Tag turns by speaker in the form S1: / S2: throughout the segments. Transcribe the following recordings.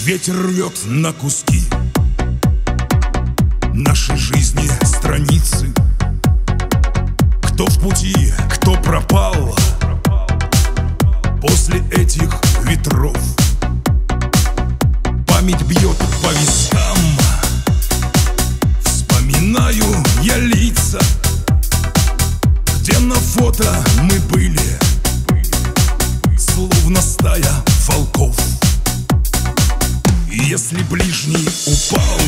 S1: Ветер рвет на куски нашей жизни страницы. Кто в пути, кто пропал после этих ветров. Память бьет по вискам, вспоминаю я лица, где на фото мы были, словно стая волков. И если ближний упал,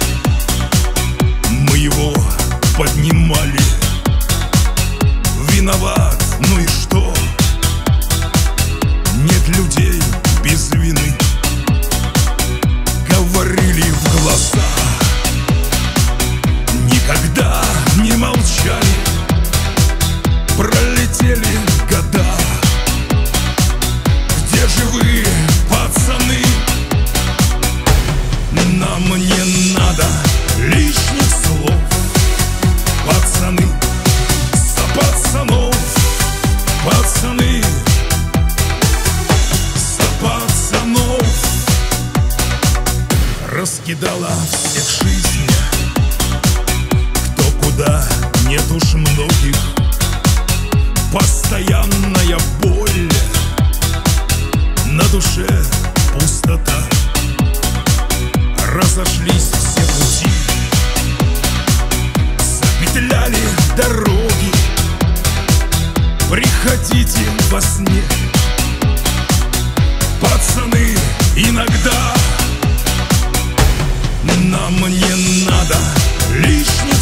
S1: мы его поднимали. Виноват, ну и что? Нет людей без вины. Говорили в глаза, никогда не молчали. Пролетели года. Где же вы, пацаны? Нам не надо лишних слов. Пацаны, за пацанов. Пацаны, за пацанов. Раскидала всех жизнь, кто куда, нет уж многих. Постоянная боль, на душе пустота. Разошлись все пути, запетляли дороги. Приходите во сне, пацаны, иногда. Нам не надо лишних